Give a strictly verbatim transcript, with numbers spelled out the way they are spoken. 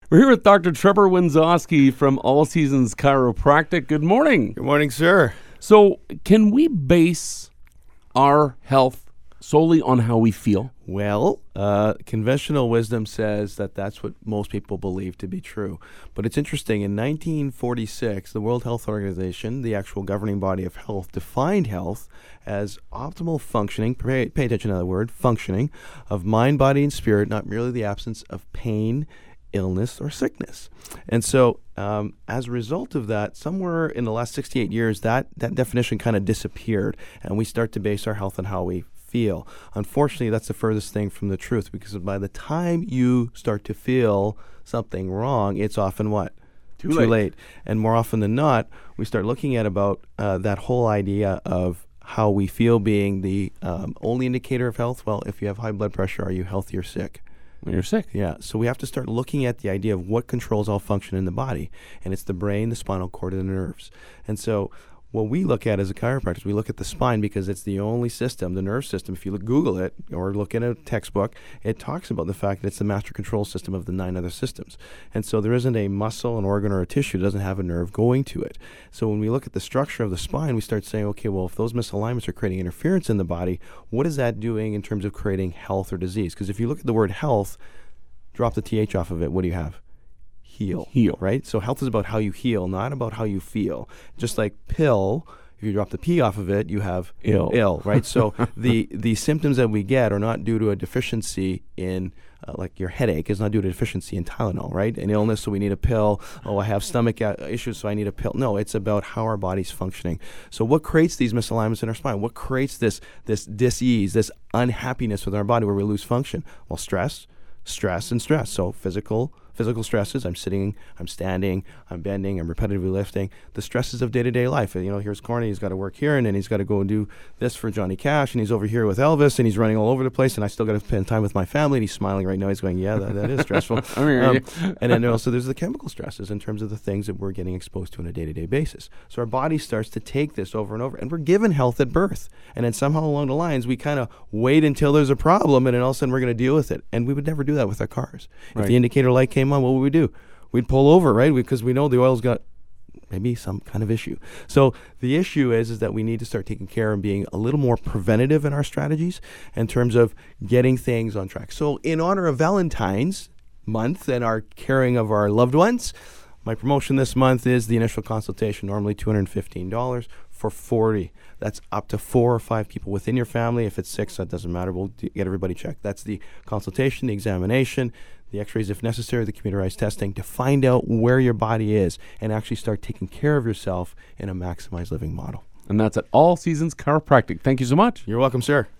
We're here with Doctor Trevor Winzowski from All Seasons Chiropractic. Good morning. Good morning, sir. So, can we base our health solely on how we feel? Well, uh, conventional wisdom says that that's what most people believe to be true. But it's interesting. In nineteen forty-six, the World Health Organization, the actual governing body of health, defined health as optimal functioning, pay, pay attention to that word, functioning, of mind, body, and spirit, not merely the absence of pain, illness, or sickness. And so um, as a result of that, somewhere in the last sixty-eight years, that, that definition kind of disappeared, and we start to base our health on how we feel. Unfortunately, that's the furthest thing from the truth, because by the time you start to feel something wrong, it's often what? Too, Too late. late. And more often than not, we start looking at about uh, that whole idea of how we feel being the um, only indicator of health. Well, if you have high blood pressure, are you healthy or sick? When you're sick. Yeah, so we have to start looking at the idea of what controls all function in the body, and it's the brain, the spinal cord, and the nerves. And so what we look at as a chiropractor, we look at the spine because it's the only system, the nerve system. If you look, Google it or look in a textbook, it talks about the fact that it's the master control system of the nine other systems. And so there isn't a muscle, an organ, or a tissue that doesn't have a nerve going to it. So when we look at the structure of the spine, we start saying, okay, well, if those misalignments are creating interference in the body, what is that doing in terms of creating health or disease? Because if you look at the word health, drop the T H off of it, what do you have? Heal. Heal. Right? So health is about how you heal, not about how you feel. Just like pill, if you drop the P off of it, you have Ill. Ill, right? So the, the symptoms that we get are not due to a deficiency in, uh, like your headache is not due to deficiency in Tylenol, right? An illness, so we need a pill. Oh, I have stomach uh, issues, so I need a pill. No, it's about how our body's functioning. So what creates these misalignments in our spine? What creates this, this dis-ease, this unhappiness with our body where we lose function? Well, stress, stress, and stress. So physical Physical stresses, I'm sitting, I'm standing, I'm bending, I'm repetitively lifting. The stresses of day-to-day life. You know, here's Corny, he's got to work here, and then he's got to go and do this for Johnny Cash, and he's over here with Elvis, and he's running all over the place, and I still got to spend time with my family, and he's smiling right now. He's going, yeah, that, that is stressful. I mean, um, and then also there's the chemical stresses in terms of the things that we're getting exposed to on a day-to-day basis. So our body starts to take this over and over, and we're given health at birth. And then somehow along the lines, we kind of wait until there's a problem, and then all of a sudden we're going to deal with it. And we would never do that with our cars. Right. If the indicator light came on, what would we do? We'd pull over, right? Because we know the oil's got maybe some kind of issue. So the issue is, is that we need to start taking care and being a little more preventative in our strategies in terms of getting things on track. So in honor of Valentine's month and our caring of our loved ones, my promotion this month is the initial consultation, normally two hundred fifteen dollars for forty dollars. That's up to four or five people within your family. If it's six, that doesn't matter. We'll d- get everybody checked. That's the consultation, the examination, the x-rays if necessary, the computerized testing to find out where your body is and actually start taking care of yourself in a maximized living model. And that's at All Seasons Chiropractic. Thank you so much. You're welcome, sir.